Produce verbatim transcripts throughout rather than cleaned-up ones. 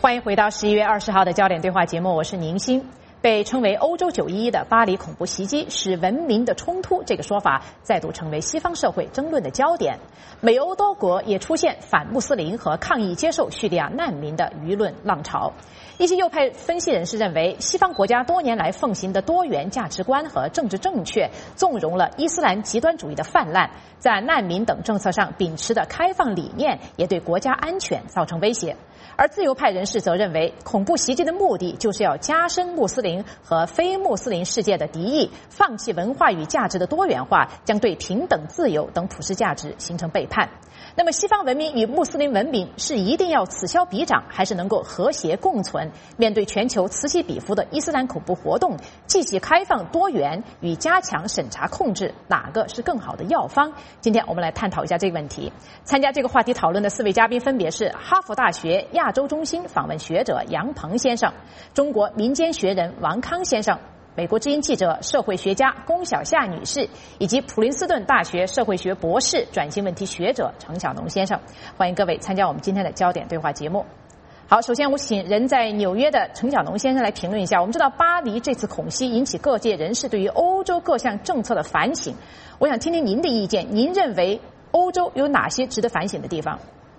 欢迎回到十一月二十号的焦点对话节目，我是宁欣。被称为欧洲九一一的巴黎恐怖袭击使文明的冲突这个说法再度成为西方社会争论的焦点。美欧多国也出现反穆斯林和抗议接受叙利亚难民的舆论浪潮。一些右派分析人士认为，西方国家多年来奉行的多元价值观和政治正确，纵容了伊斯兰极端主义的泛滥，在难民等政策上秉持的开放理念，也对国家安全造成威胁。而自由派人士则认为，恐怖袭击的目的就是要加深穆斯林和非穆斯林世界的敌意，放弃文化与价值的多元化，将对平等、自由等普世价值形成背叛。那么，西方文明与穆斯林文明是一定要此消彼长，还是能够和谐共存？面对全球此起彼伏的伊斯兰恐怖活动，继续开放多元与加强审查控制，哪个是更好的药方？今天我们来探讨一下这个问题。参加这个话题讨论的四位嘉宾分别是哈佛大学亚洲中心访问学者杨鹏先生、中国民间学人王康先生、美国之音记者、社会学家龚小夏女士，以及普林斯顿大学社会学博士、转型问题学者程晓农先生。欢迎各位参加我们今天的焦点对话节目。好，首先我请人在纽约的程晓农先生来评论一下。我们知道巴黎这次恐袭引起各界人士对于欧洲各项政策的反省，我想听听您的意见。您认为欧洲有哪些值得反省的地方？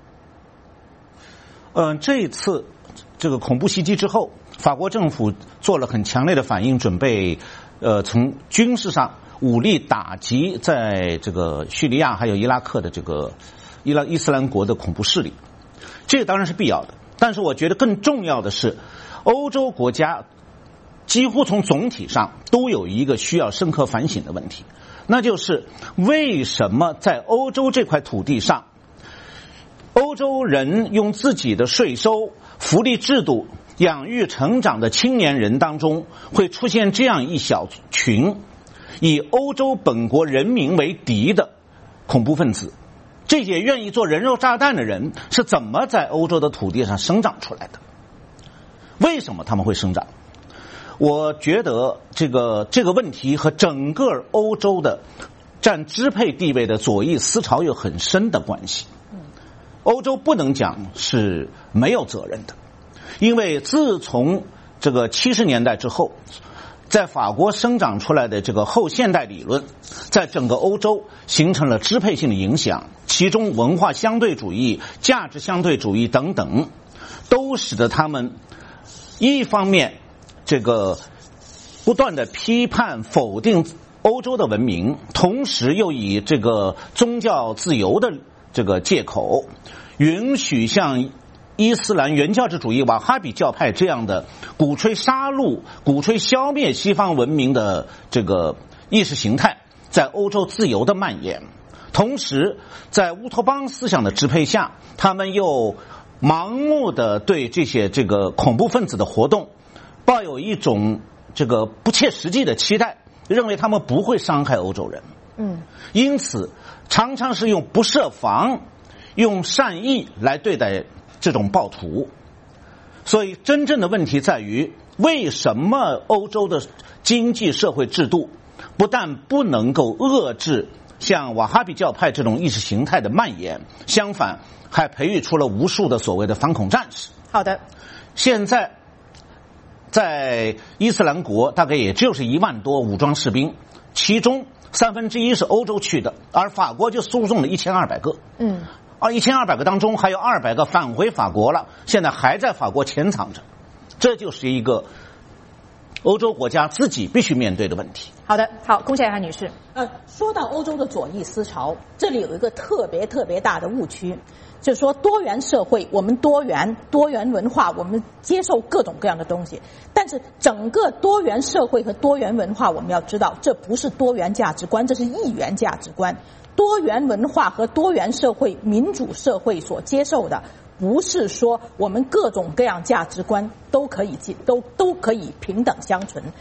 嗯、呃，这一次这个恐怖袭击之后，法国政府做了很强烈的反应，准备呃从军事上武力打击在这个叙利亚还有伊拉克的这个伊拉伊斯兰国的恐怖势力，这个当然是必要的。但是我觉得更重要的是，欧洲国家几乎从总体上都有一个需要深刻反省的问题，那就是为什么在欧洲这块土地上，欧洲人用自己的税收、福利制度养育成长的青年人当中，会出现这样一小群以欧洲本国人民为敌的恐怖分子。这些愿意做人肉炸弹的人是怎么在欧洲的土地上生长出来的？为什么他们会生长？我觉得这个这个问题和整个欧洲的占支配地位的左翼思潮有很深的关系。欧洲不能讲是没有责任的，因为自从这个七十年代之后，在法国生长出来的这个后现代理论，在整个欧洲形成了支配性的影响，其中文化相对主义、价值相对主义等等，都使得他们一方面这个不断的批判否定欧洲的文明，同时又以这个宗教自由的这个借口，允许像伊斯兰原教旨主义瓦哈比教派这样的鼓吹杀戮、鼓吹消灭西方文明的这个意识形态在欧洲自由的蔓延。同时在乌托邦思想的支配下，他们又盲目的对这些这个恐怖分子的活动抱有一种这个不切实际的期待，认为他们不会伤害欧洲人。嗯，因此常常是用不设防、用善意来对待这种暴徒。所以真正的问题在于，为什么欧洲的经济社会制度不但不能够遏制像瓦哈比教派这种意识形态的蔓延，相反还培育出了无数的所谓的反恐战士。 好的， 现在在伊斯兰国大概也就是一万多武装士兵，其中三分之一是欧洲去的，而法国就输送了一千二百个。嗯，而一千二百个当中还有二百个返回法国了，现在还在法国潜藏着。这就是一个欧洲国家自己必须面对的问题。 好的，好，龚小夏女士。 呃，说到欧洲的左翼思潮，这里有一个特别特别大的误区，就是说多元社会，我们多元多元文化，我们接受各种各样的东西，但是整个多元社会和多元文化，我们要知道，这不是多元价值观，这是一元价值观。多元文化和多元社会、民主社会所接受的，不是说我们各种各样价值观都可以都都可以平等相存。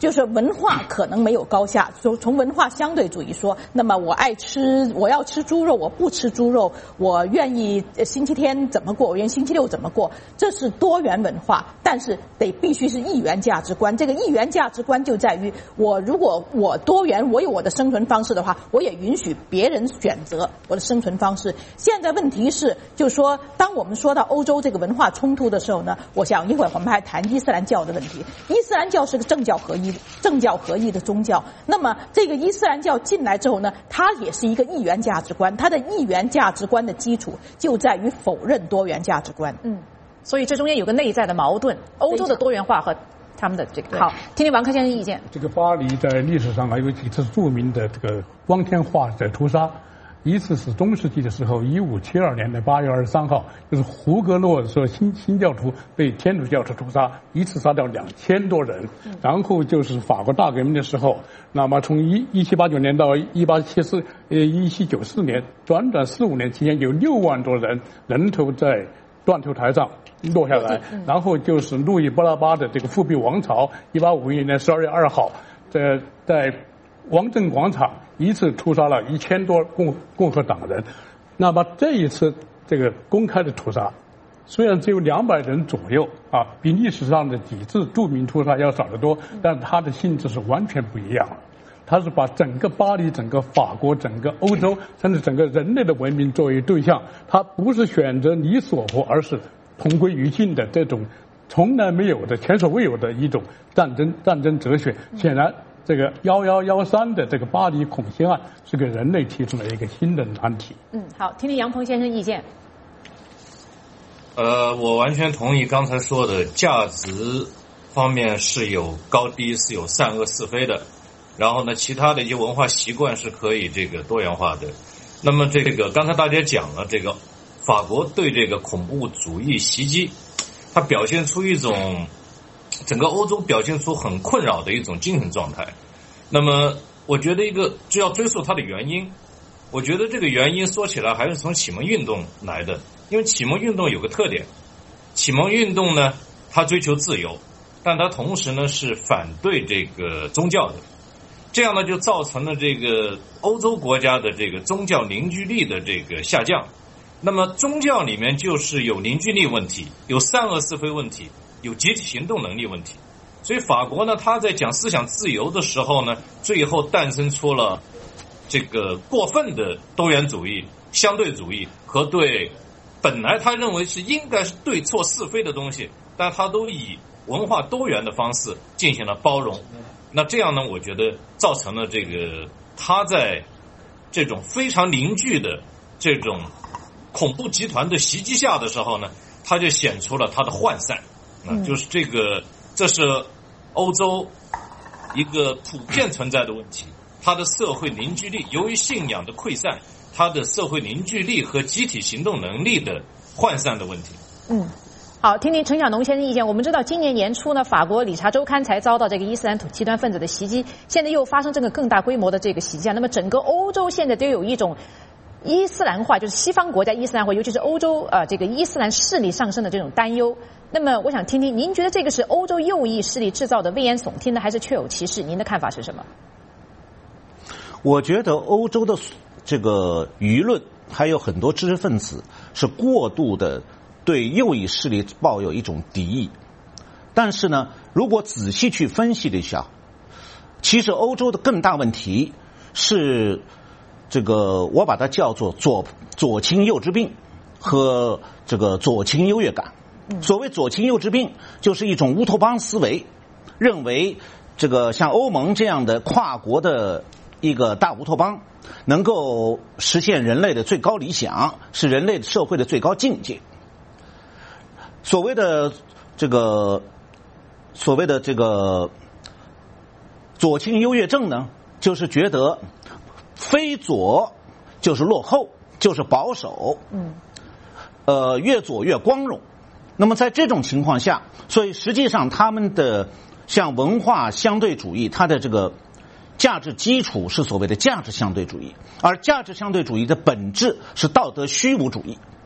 就是文化可能没有高下，从从文化相对主义说，那么我爱吃，我要吃猪肉，我不吃猪肉，我愿意星期天怎么过，我愿意星期六怎么过，这是多元文化，但是得必须是一元价值观。这个一元价值观就在于，我如果我多元，我有我的生存方式的话，我也允许别人选择我的生存方式。现在问题是，就是说，当我们说到欧洲这个文化冲突的时候呢，我想一会儿我们还谈伊斯兰教的问题。伊斯兰教是个政教合一、政教合一的宗教。那么这个伊斯兰教进来之后呢，它也是一个一元价值观。它的一元价值观的基础就在于否认多元价值观。 嗯，所以这中间有个内在的矛盾，欧洲的多元化和他们的这个。好，听听王克先生意见。 这个巴黎在历史上还有几次著名的这个光天化日的屠杀。一次是中世纪的时候，一五七二年的八月二十三号，就是胡格诺说新新教徒被天主教徒屠杀，一次杀掉两千多人。然后就是法国大革命的时候，那么从一一七八九年到一八七四呃一七九四年，短短四五年期间，有六万多人人头在断头台上落下来。然后就是路易波拉巴的这个复辟王朝，一八五一年十二月二号，在在王政广场一次屠杀了一千多共共和党人。那么这一次这个公开的屠杀，虽然只有两百人左右啊，比历史上的几次著名屠杀要少得多，但它的性质是完全不一样的。它是把整个巴黎、整个法国、整个欧洲，甚至整个人类的文明作为对象。它不是选择你所活，而是同归于尽的这种从来没有的、前所未有的一种战争战争哲学。显然。这个幺幺幺三的这个巴黎恐袭案是给人类提出了一个新的难题。 嗯，好，听听杨鹏先生意见。 呃，我完全同意刚才说的，价值方面是有高低，是有善恶是非的。然后呢，其他的一些文化习惯是可以这个多元化的。那么这个刚才大家讲了，这个法国对这个恐怖主义袭击，它表现出一种。整个欧洲表现出很困扰的一种精神状态。那么我觉得一个就要追溯它的原因，我觉得这个原因说起来还是从启蒙运动来的。因为启蒙运动有个特点，启蒙运动呢它追求自由，但它同时呢是反对这个宗教的，这样呢就造成了这个欧洲国家的这个宗教凝聚力的这个下降。那么宗教里面就是有凝聚力问题，有善恶是非问题，有集体行动能力问题。所以法国呢，他在讲思想自由的时候呢，最后诞生出了这个过分的多元主义、相对主义和对本来他认为是应该是对错是非的东西，但他都以文化多元的方式进行了包容。那这样呢，我觉得造成了这个他在这种非常凝聚的这种恐怖集团的袭击下的时候呢，他就显出了他的涣散。啊，就是这个，这是欧洲一个普遍存在的问题。它的社会凝聚力，由于信仰的溃散，它的社会凝聚力和集体行动能力的涣散的问题。 嗯，好，听听陈晓农先生意见。我们知道，今年年初呢，法国《理查周刊》才遭到这个伊斯兰极端分子的袭击，现在又发生这个更大规模的这个袭击啊。那么，整个欧洲现在都有一种伊斯兰化，就是西方国家伊斯兰化，尤其是欧洲呃这个伊斯兰势力上升的这种担忧。那么我想听听您觉得这个是欧洲右翼势力制造的危言耸听呢，还是确有其事？您的看法是什么？ 我觉得欧洲的这个舆论还有很多知识分子是过度的对右翼势力抱有一种敌意，但是呢，如果仔细去分析了一下，其实欧洲的更大问题是这个我把它叫做左左倾右之病和这个左倾优越感。所谓左倾右之病，就是一种乌托邦思维，认为这个像欧盟这样的跨国的一个大乌托邦能够实现人类的最高理想，是人类社会的最高境界。所谓的这个所谓的这个左倾优越症呢，就是觉得非左就是落后，就是保守，嗯，呃，越左越光荣。那么在这种情况下，所以实际上他们的像文化相对主义，它的这个价值基础是所谓的价值相对主义，而价值相对主义的本质是道德虚无主义。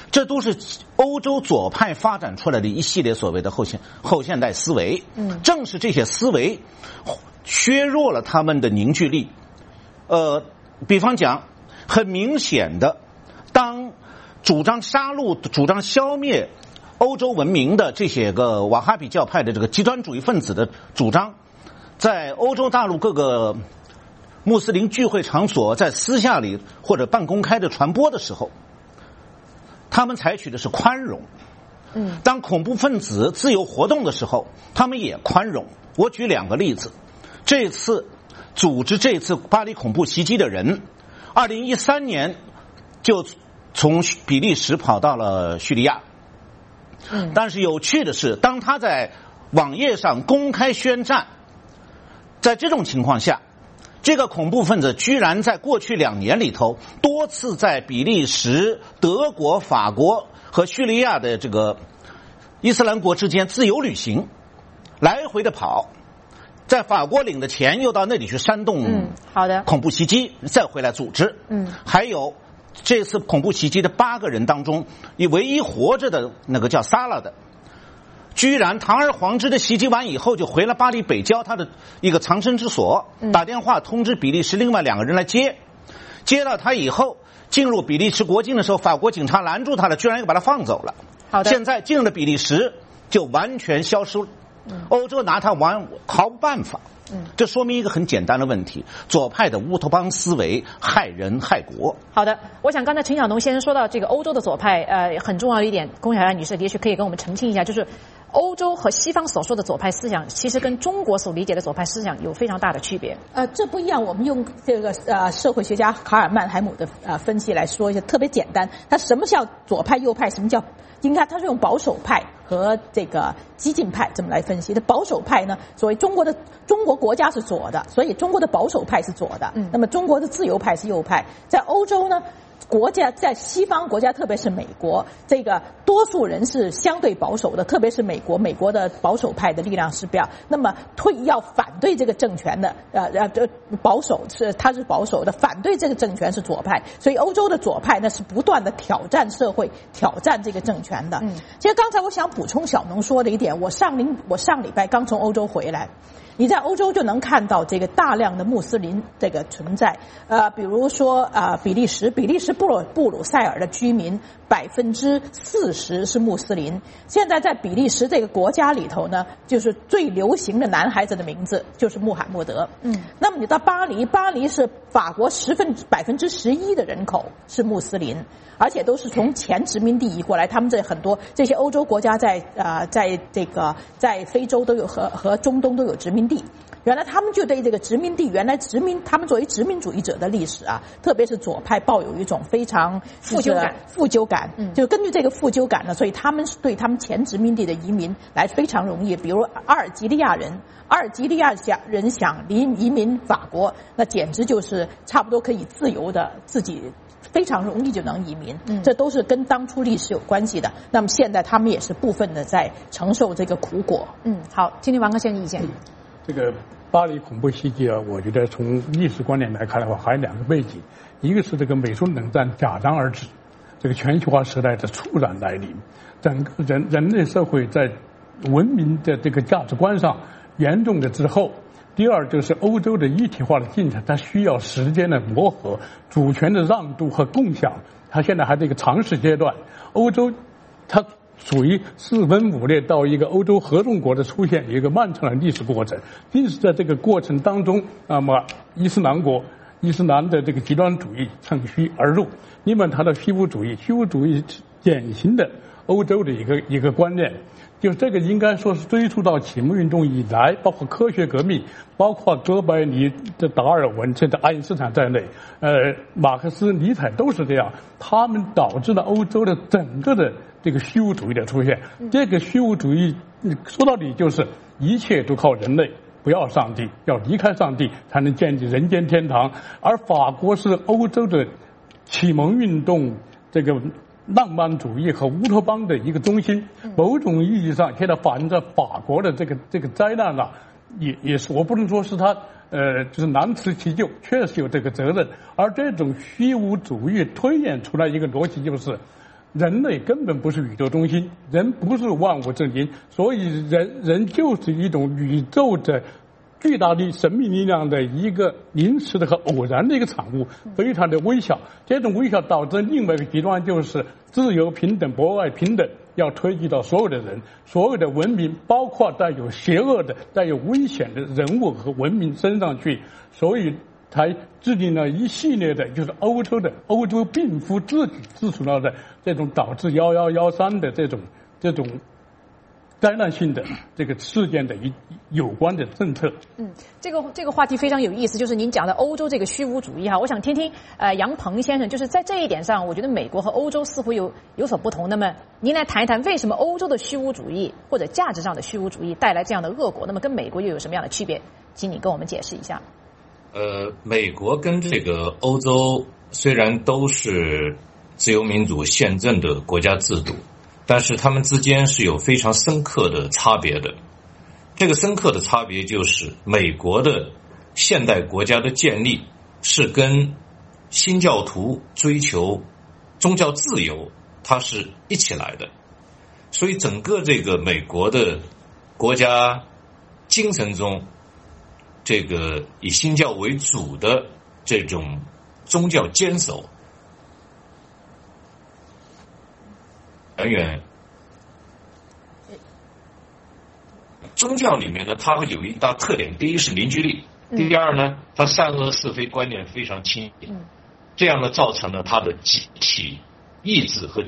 这都是欧洲左派发展出来的一系列所谓的后现后现代思维。嗯，正是这些思维削弱了他们的凝聚力。呃，比方讲，很明显的，当主张杀戮、主张消灭欧洲文明的这些个瓦哈比教派的这个极端主义分子的主张，在欧洲大陆各个穆斯林聚会场所在私下里或者半公开的传播的时候，他们采取的是宽容。嗯，当恐怖分子自由活动的时候，他们也宽容。我举两个例子。这次组织这次巴黎恐怖袭击的人，二零一三年就从比利时跑到了叙利亚。嗯，但是有趣的是，当他在网页上公开宣战，在这种情况下，这个恐怖分子居然在过去两年里头多次在比利时、德国、法国和叙利亚的这个伊斯兰国之间自由旅行，来回的跑，在法国领的钱又到那里去煽动嗯好的恐怖袭击，再回来组织。嗯，还有这次恐怖袭击的八个人当中，以唯一活着的那个叫萨拉的，居然堂而皇之的袭击完以后，就回了巴黎北郊他的一个藏身之所，打电话通知比利时另外两个人来接。接到他以后，进入比利时国境的时候，法国警察拦住他了，居然又把他放走了。 好的， 现在进了比利时就完全消失了。欧洲拿他完毫无办法。嗯，这说明一个很简单的问题：左派的乌托邦思维害人害国。 好的，我想刚才陈晓农先生说到这个欧洲的左派，呃，很重要的一点，龚小雅女士也许可以跟我们澄清一下，就是欧洲和西方所说的左派思想，其实跟中国所理解的左派思想有非常大的区别。 呃，这不一样。我们用这个呃社会学家卡尔曼海姆的呃分析来说一下，特别简单。他什么叫左派右派？什么叫？应该他是用保守派和这个激进派这么来分析的。保守派呢，所谓中国的中国国家是左的，所以中国的保守派是左的。嗯，那么中国的自由派是右派。在欧洲呢，国家在西方国家，特别是美国，这个多数人是相对保守的，特别是美国，美国的保守派的力量是比较，那么退要反对这个政权的，呃呃，保守是他是保守的，反对这个政权是左派，所以欧洲的左派呢是不断的挑战社会，挑战这个政权的。嗯，其实刚才我想补充小农说的一点，我上临我上礼拜刚从欧洲回来。你在欧洲就能看到这个大量的穆斯林这个存在，呃，比如说啊、呃，比利时，比利时布鲁布鲁塞尔的居民百分之四十是穆斯林。现在在比利时这个国家里头呢，就是最流行的男孩子的名字就是穆罕默德。嗯，那么你到巴黎，巴黎是法国十分百分之十一的人口是穆斯林，而且都是从前殖民地移过来。他们这很多这些欧洲国家在啊、呃，在这个在非洲都有和和中东都有殖民地。原来他们就对这个殖民地，原来殖民他们作为殖民主义者的历史啊，特别是左派抱有一种非常负疚感， 负疚感。嗯，就根据这个负疚感呢，所以他们对他们前殖民地的移民来非常容易。比如阿尔及利亚人，阿尔及利亚人想移移民法国，那简直就是差不多可以自由的自己。非常容易就能移民，嗯，这都是跟当初历史有关系的。那么现在他们也是部分的在承受这个苦果。 嗯，好，听听王哥先生意见。 这个巴黎恐怖袭击啊，我觉得从历史观点来看的话，还有两个背景，一个是这个美苏冷战戛然而止，这个全球化时代的猝然来临，整个人人类社会在文明的这个价值观上严重的滞后。第二就是欧洲的一体化的进程，它需要时间的磨合，主权的让渡和共享，它现在还在一个尝试阶段。欧洲它属于四分五裂到一个欧洲合众国的出现，有一个漫长的历史过程。正是在这个过程当中，那么伊斯兰国、伊斯兰的这个极端主义趁虚而入。你们谈到虚无主义，虚无主义是典型的欧洲的一个一个观念。就这个应该说是追溯到启蒙运动以来，包括科学革命，包括哥白尼的达尔文甚至爱因斯坦在内，呃，马克思、尼采都是这样，他们导致了欧洲的整个的这个虚无主义的出现。这个虚无主义说到底就是一切都靠人类，不要上帝，要离开上帝才能建立人间天堂。而法国是欧洲的启蒙运动这个浪漫主义和乌托邦的一个中心，某种意义上现在反映在法国的这个这个灾难啊，也也是我不能说是他呃就是难辞其咎，确实有这个责任。而这种虚无主义推演出来一个逻辑就是， 人类根本不是宇宙中心，人不是万物之灵，所以人人就是一种宇宙的巨大的神秘力量的一个临时的和偶然的一个产物，非常的微小。这种微小导致另外一个极端，就是自由、平等、博爱、平等要推及到所有的人，所有的文明，包括带有邪恶的、带有危险的人物和文明身上去，所以才制定了一系列的，就是欧洲的欧洲病夫自己制出来的这种导致幺幺幺三的这种这种灾难性的这个事件的一有关的政策。 嗯，这个这个话题非常有意思，就是您讲的欧洲这个虚无主义哈，我想听听呃杨鹏先生，就是在这一点上，我觉得美国和欧洲似乎有有所不同。那么您来谈一谈，为什么欧洲的虚无主义或者价值上的虚无主义带来这样的恶果？那么跟美国又有什么样的区别？请你跟我们解释一下。 呃，美国跟这个欧洲虽然都是自由民主宪政的国家制度，但是他们之间是有非常深刻的差别的。这个深刻的差别就是，美国的现代国家的建立是跟新教徒追求宗教自由，它是一起来的。所以整个这个美国的国家精神中，这个以新教为主的这种宗教坚守，远远宗教里面呢，它会有一大特点，第一是凝聚力，第二呢，它善恶是非观念非常清晰，这样呢造成了它的集体意志和。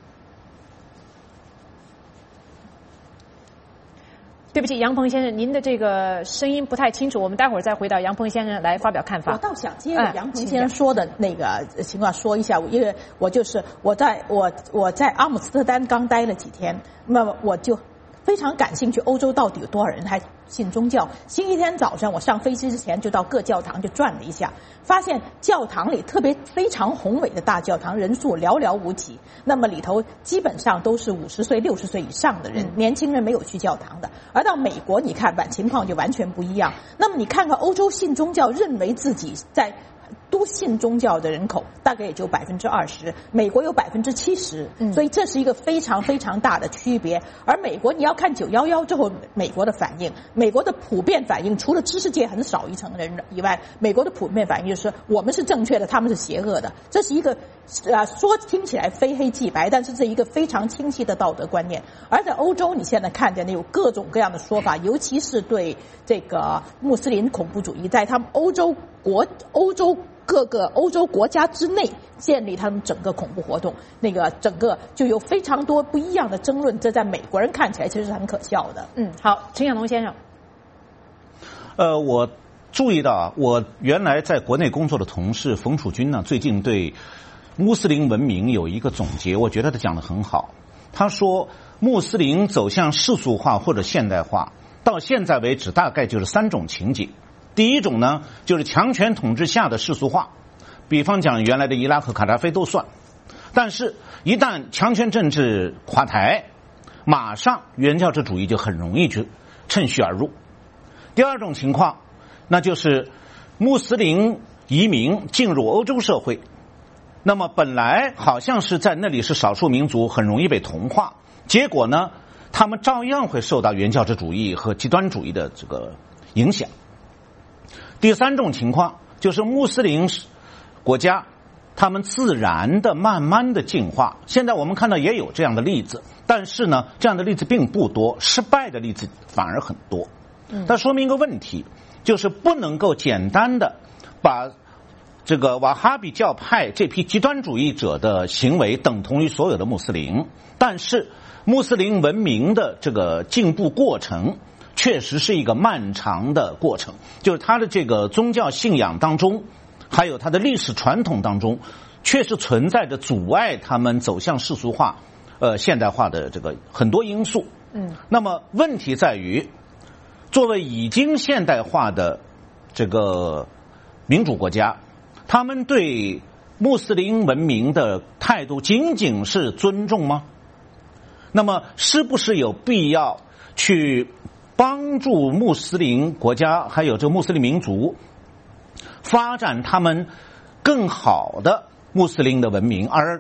对不起，杨鹏先生，您的这个声音不太清楚，我们待会儿再回到杨鹏先生来发表看法。 我倒想接着杨鹏先生说的那个情况说一下，因为我就是我在我我在阿姆斯特丹刚待了几天，那么我就非常感兴趣，欧洲到底有多少人还信宗教？星期天早上我上飞机之前就到各教堂就转了一下，发现教堂里特别非常宏伟的大教堂人数寥寥无几，那么里头基本上都是五十岁六十岁以上的人，年轻人没有去教堂的。而到美国你看完情况就完全不一样。那么你看看欧洲信宗教认为自己在都信宗教的人口大概也就百分之二十，美国有百分之七十，所以这是一个非常非常大的区别。而美国你要看九幺幺之后美国的反应，美国的普遍反应除了知识界很少一层人以外，美国的普遍反应就是我们是正确的，他们是邪恶的。这是一个呃说听起来非黑即白，但是是一个非常清晰的道德观念。而在欧洲你现在看见的有各种各样的说法，尤其是对这个穆斯林恐怖主义，在他们欧洲国欧洲各个欧洲国家之内建立他们整个恐怖活动，那个整个就有非常多不一样的争论，这在美国人看起来其实是很可笑的。 嗯，好，陈晓龙先生。 呃，我注意到啊，我原来在国内工作的同事冯楚军呢，最近对穆斯林文明有一个总结，我觉得他讲得很好。他说，穆斯林走向世俗化或者现代化，到现在为止大概就是三种情景。第一种呢，就是强权统治下的世俗化，比方讲原来的伊拉克卡扎菲都算。但是，一旦强权政治垮台，马上原教旨主义就很容易去趁虚而入。第二种情况，那就是穆斯林移民进入欧洲社会，那么本来好像是在那里是少数民族，很容易被同化，结果呢，他们照样会受到原教旨主义和极端主义的这个影响。第三种情况就是穆斯林国家他们自然的慢慢的进化，现在我们看到也有这样的例子，但是呢这样的例子并不多，失败的例子反而很多。它说明一个问题，就是不能够简单的把这个瓦哈比教派这批极端主义者的行为等同于所有的穆斯林，但是穆斯林文明的这个进步过程确实是一个漫长的过程，就是他的这个宗教信仰当中，还有他的历史传统当中，确实存在着阻碍他们走向世俗化、呃现代化的这个很多因素。嗯，那么问题在于，作为已经现代化的这个民主国家，他们对穆斯林文明的态度仅仅是尊重吗？那么是不是有必要去帮助穆斯林国家还有这个穆斯林民族发展他们更好的穆斯林的文明，而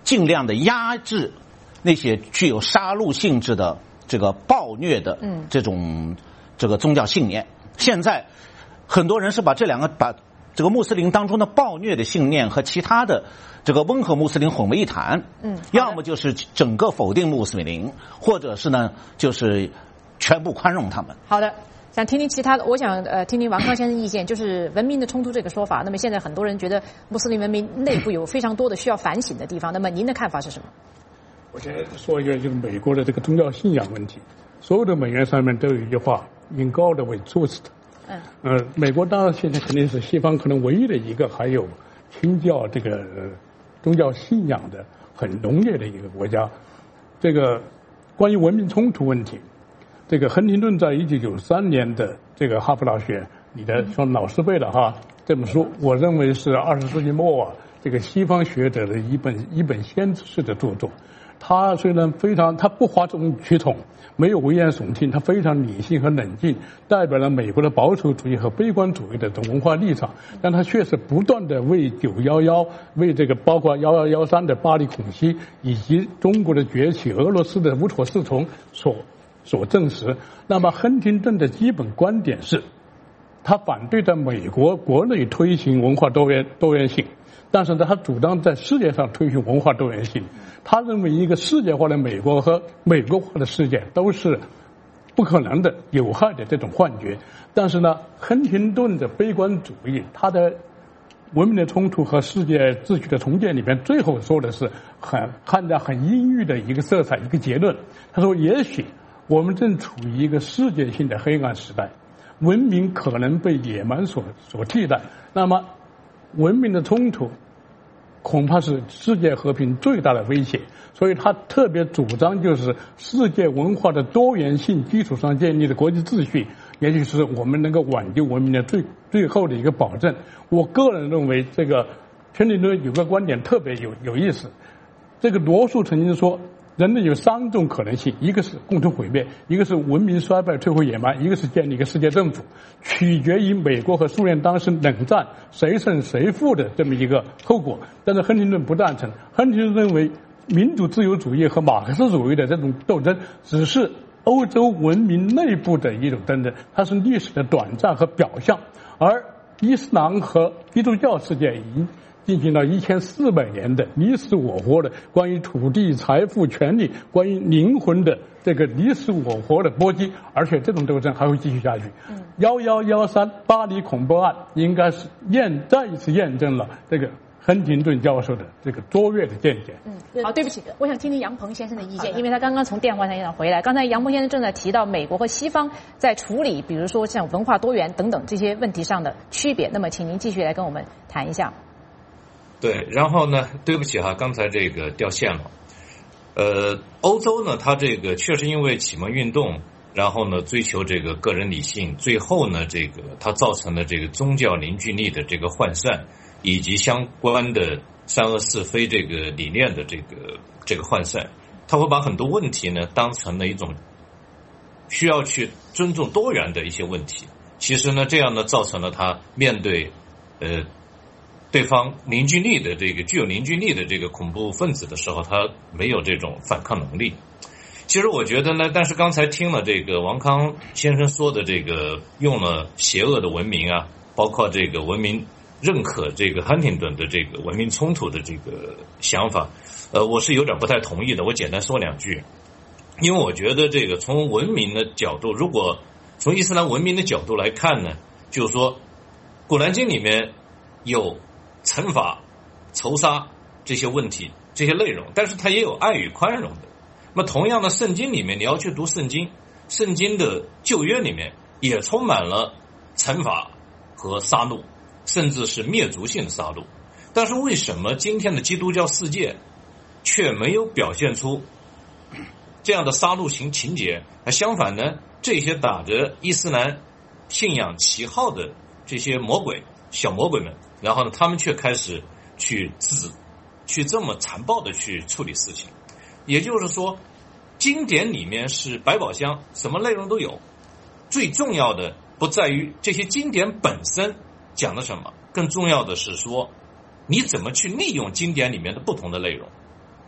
尽量的压制那些具有杀戮性质的这个暴虐的这种这个宗教信念。现在很多人是把这两个把这个穆斯林当中的暴虐的信念和其他的这个温和穆斯林混为一谈，嗯，要么就是整个否定穆斯林，或者是呢就是全部宽容他们。 好的，想听听其他的，我想呃听听王康先生意见，就是文明的冲突这个说法。那么现在很多人觉得穆斯林文明内部有非常多的需要反省的地方，那么您的看法是什么？ 我先说一个，就是美国的这个宗教信仰问题。所有的美元上面都有一句话 ：“In God we trust。”嗯，呃，美国当然现在肯定是西方可能唯一的一个还有清教这个宗教信仰的很浓烈的一个国家。这个关于文明冲突问题，这个亨廷顿在一九九三年的这个哈佛大学，你的说老师辈了哈，这本书我认为是二十世纪末啊这个西方学者的一本一本先知式的著作。他虽然非常，他不哗众取宠，没有危言耸听，他非常理性和冷静，代表了美国的保守主义和悲观主义的这种文化立场。但他确实不断的为九一一，为这个包括一一一三的巴黎恐袭，以及中国的崛起、俄罗斯的无所适从所所证实。那么亨廷顿的基本观点是，他反对在美国国内推行文化多元多元性，但是呢，他主张在世界上推行文化多元性。他认为一个世界化的美国和美国化的世界都是不可能的、有害的这种幻觉。但是呢，亨廷顿的悲观主义，他的文明的冲突和世界秩序的重建里面，最后说的是很看着很阴郁的一个色彩，一个结论。他说，也许我们正处于一个世界性的黑暗时代，文明可能被野蛮所所替代。那么，文明的冲突恐怕是世界和平最大的威胁，所以他特别主张就是世界文化的多元性基础上建立的国际秩序，也就是我们能够挽救文明的最最后的一个保证。我个人认为，这个亨廷顿有个观点特别有有意思。这个罗素曾经说，人类有三种可能性，一个是共同毁灭，一个是文明衰败退回野蛮，一个是建立一个世界政府，取决于美国和苏联当时冷战谁胜谁负的这么一个后果。但是亨廷顿不赞成，亨廷顿认为民主自由主义和马克思主义的这种斗争只是欧洲文明内部的一种斗争，它是历史的短暂和表象，而伊斯兰和基督教世界已经进行了一千四百年的你死我活的关于土地、财富、权利、关于灵魂的这个你死我活的波及，而且这种斗争还会继续下去。幺幺幺三巴黎恐怖案应该是验再一次验证了这个亨廷顿教授的这个卓越的见解。 嗯，好，对不起，我想听听杨鹏先生的意见，因为他刚刚从电话上回来。刚才杨鹏先生正在提到美国和西方在处理，比如说像文化多元等等这些问题上的区别。那么，请您继续来跟我们谈一下。 对，然后呢，对不起哈，刚才这个掉线了。呃，欧洲呢，它这个确实因为启蒙运动，然后呢追求这个个人理性，最后呢，这个它造成了这个宗教凝聚力的这个涣散，以及相关的善恶是非这个理念的这个这个涣散，它会把很多问题呢当成了一种需要去尊重多元的一些问题。其实呢，这样呢造成了它面对呃。对方凝聚力的这个具有凝聚力的这个恐怖分子的时候，他没有这种反抗能力。其实我觉得呢，但是刚才听了这个王康先生说的这个用了邪恶的文明啊，包括这个文明认可这个亨廷顿的这个文明冲突的这个想法，呃，我是有点不太同意的。我简单说两句，因为我觉得这个从文明的角度，如果从伊斯兰文明的角度来看呢，就是说《古兰经》里面有惩罚、仇杀这些问题、这些内容，但是它也有爱与宽容的。那么同样的，圣经里面你要去读圣经，圣经的旧约里面也充满了惩罚和杀戮，甚至是灭族性的杀戮。但是为什么今天的基督教世界却没有表现出这样的杀戮型情节？相反呢，这些打着伊斯兰信仰旗号的这些魔鬼、小魔鬼们，然后呢，他们却开始去自去这么残暴的去处理事情。也就是说，经典里面是百宝箱，什么内容都有。最重要的不在于这些经典本身讲了什么，更重要的是说你怎么去利用经典里面的不同的内容。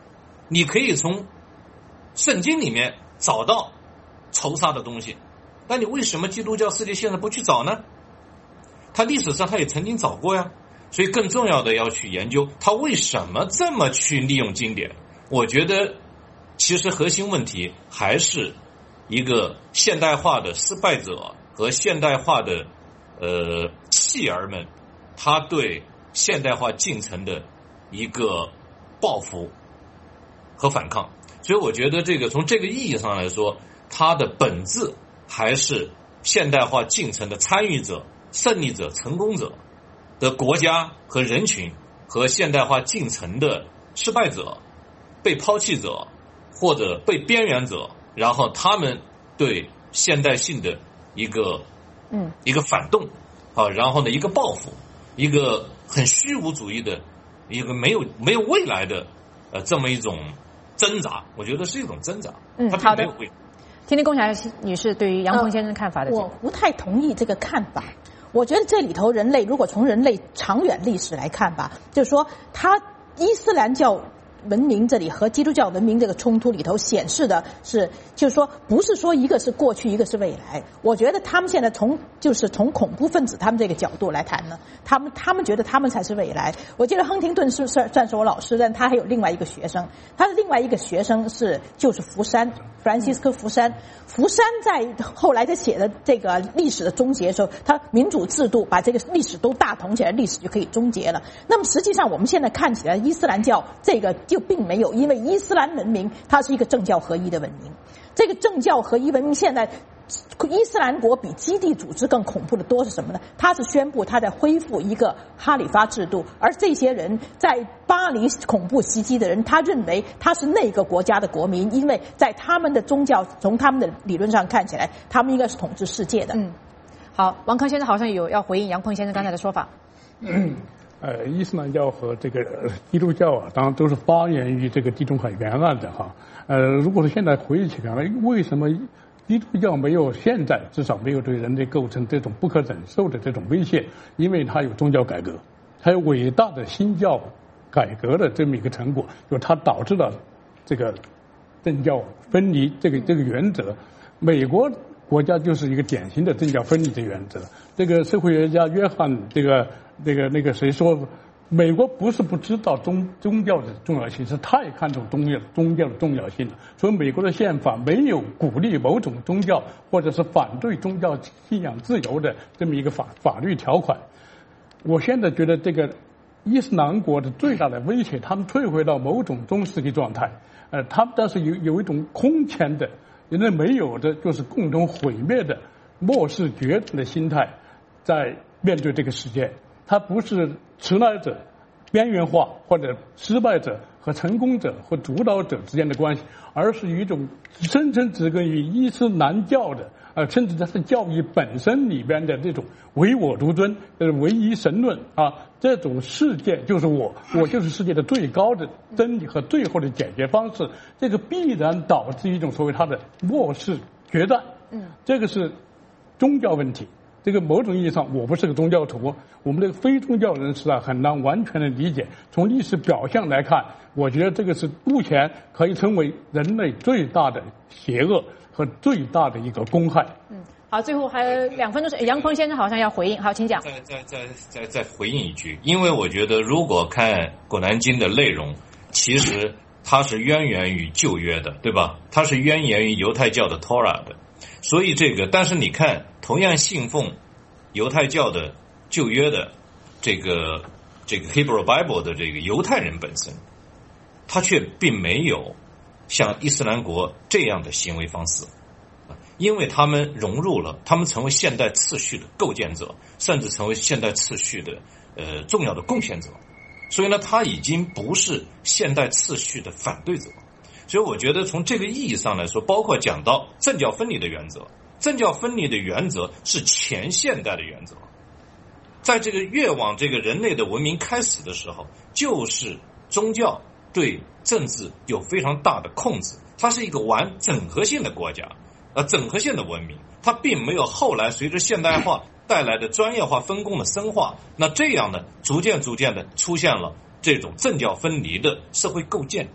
你可以从圣经里面找到仇杀的东西，那你为什么基督教世界现在不去找呢？他历史上他也曾经找过呀，所以更重要的要去研究他为什么这么去利用经典。我觉得其实核心问题还是一个现代化的失败者和现代化的呃弃儿们，他对现代化进程的一个报复和反抗。所以我觉得这个从这个意义上来说，它的本质还是现代化进程的参与者、胜利者、成功者的国家和人群，和现代化进程的失败者、被抛弃者或者被边缘者，然后他们对现代性的一个嗯一个反动啊，然后呢一个报复，一个很虚无主义的一个没有没有未来的呃这么一种挣扎，我觉得是一种挣扎。 嗯， 他好的。 会听听龚霞女士对于杨鹏先生看法的、呃。 我不太同意这个看法。我觉得这里头人类如果从人类长远历史来看吧，就是说他伊斯兰教文明这里和基督教文明这个冲突里头显示的是，就是说不是说一个是过去一个是未来。我觉得他们现在从就是从恐怖分子他们这个角度来谈呢，他们他们觉得他们才是未来。我记得亨廷顿是算是我老师，但他还有另外一个学生，他的另外一个学生是就是福山 Francisco 福山。福山在后来他写的这个历史的终结的时候，他民主制度把这个历史都大同起来，历史就可以终结了。那么实际上我们现在看起来伊斯兰教这个就并没有，因为伊斯兰文明它是一个政教合一的文明。这个政教合一文明现在伊斯兰国比基地组织更恐怖的多是什么呢？他是宣布他在恢复一个哈里发制度，而这些人在巴黎恐怖袭击的人，他认为他是那个国家的国民，因为在他们的宗教从他们的理论上看起来，他们应该是统治世界的。 嗯，好，王康先生好像有要回应杨鹏先生刚才的说法。 嗯，呃，伊斯兰教和这个基督教啊，当然都是发源于这个地中海沿岸的哈。呃，如果是现在回忆起来，为什么基督教没有现在至少没有对人类构成这种不可忍受的这种威胁？因为它有宗教改革，它有伟大的新教改革的这么一个成果，就它导致了这个政教分离这个这个原则。美国国家就是一个典型的政教分离的原则。这个社会学家约翰这个那个那个谁说，美国不是不知道宗宗教的重要性，是太看重宗教宗教的重要性了。所以美国的宪法没有鼓励某种宗教或者是反对宗教信仰自由的这么一个法法律条款。我现在觉得这个伊斯兰国的最大的威胁，他们退回到某种中世纪状态，呃，他们但是有有一种空前的人类没有的，就是共同毁灭的末世决战的心态，在面对这个世界。它不是迟来者、边缘化或者失败者和成功者或主导者之间的关系，而是一种深深植根于伊斯兰教的，呃，甚至它是教义本身里边的这种唯我独尊、呃唯一神论啊，这种世界就是我，我就是世界的最高的真理和最后的解决方式，这个必然导致一种所谓它的末世决战。嗯，这个是宗教问题。这个某种意义上，我不是个宗教徒，我们这个非宗教人士啊，很难完全的理解。从历史表象来看，我觉得这个是目前可以称为人类最大的邪恶和最大的一个公害。 嗯，好，最后还有两分钟是杨鹏先生好像要回应，好，请讲。 再再再再再回应一句，因为我觉得如果看《古兰经》的内容，其实它是渊源于旧约的，对吧？它是渊源于犹太教的 Torah 的。所以这个，但是你看，同样信奉犹太教的旧约的这个这个 Hebrew Bible 的这个犹太人本身，他却并没有像伊斯兰国这样的行为方式，因为他们融入了，他们成为现代秩序的构建者，甚至成为现代秩序的呃重要的贡献者，所以呢，他已经不是现代秩序的反对者。所以我觉得从这个意义上来说，包括讲到政教分离的原则，政教分离的原则是前现代的原则，在这个越往这个人类的文明开始的时候，就是宗教对政治有非常大的控制，它是一个完整合性的国家，呃，整合性的文明，它并没有后来随着现代化带来的专业化分工的深化，那这样呢，逐渐逐渐的出现了这种政教分离的社会构建。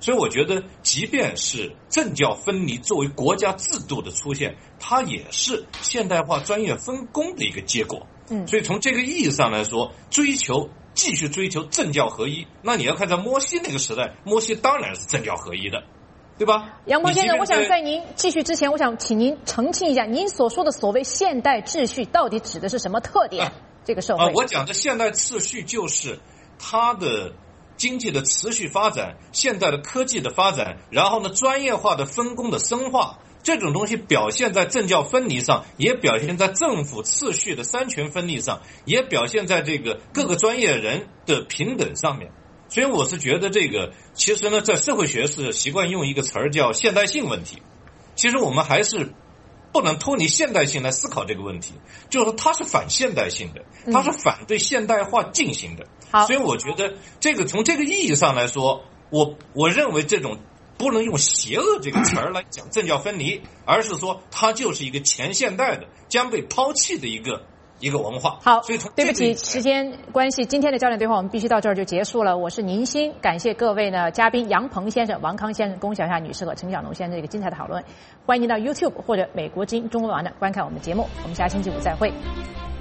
所以我觉得，即便是政教分离作为国家制度的出现，它也是现代化专业分工的一个结果。 嗯， 所以从这个意义上来说，追求继续追求政教合一，那你要看在摩西那个时代，摩西当然是政教合一的，对吧？ 杨鹏先生，我想在您继续之前，我想请您澄清一下，您所说的所谓现代秩序到底指的是什么特点？啊、这个社会、 啊，我讲的现代秩序就是它的经济的持续发展，现代的科技的发展，然后呢，专业化的分工的深化，这种东西表现在政教分离上，也表现在政府次序的三权分立上，也表现在这个各个专业人的平等上面。所以我是觉得这个，其实呢，在社会学是习惯用一个词儿叫现代性问题。其实我们还是不能脱离现代性来思考这个问题，就是说它是反现代性的，它是反对现代化进行的。 好， 所以我觉得这个从这个意义上来说，我我认为这种不能用邪恶这个词儿来讲政教分离，而是说它就是一个前现代的将被抛弃的一个一个文化。 好， 所以从对不起，时间关系，今天的焦点对话我们必须到这儿就结束了。我是宁鑫，感谢各位呢嘉宾杨鹏先生、王康先生、龚小夏女士和陈小龙先生这个精彩的讨论。欢迎您到 YouTube 或者美国之音中文网的观看我们的节目。我们下星期五再会。